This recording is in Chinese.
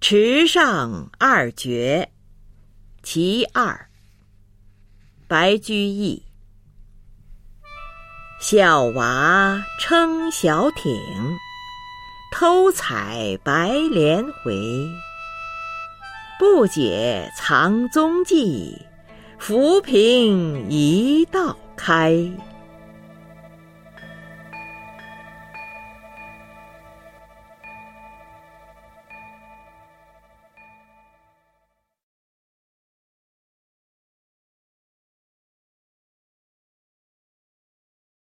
池上二绝其二。白居易。小娃撑小艇，偷采白莲回。不解藏踪迹，浮萍一道开。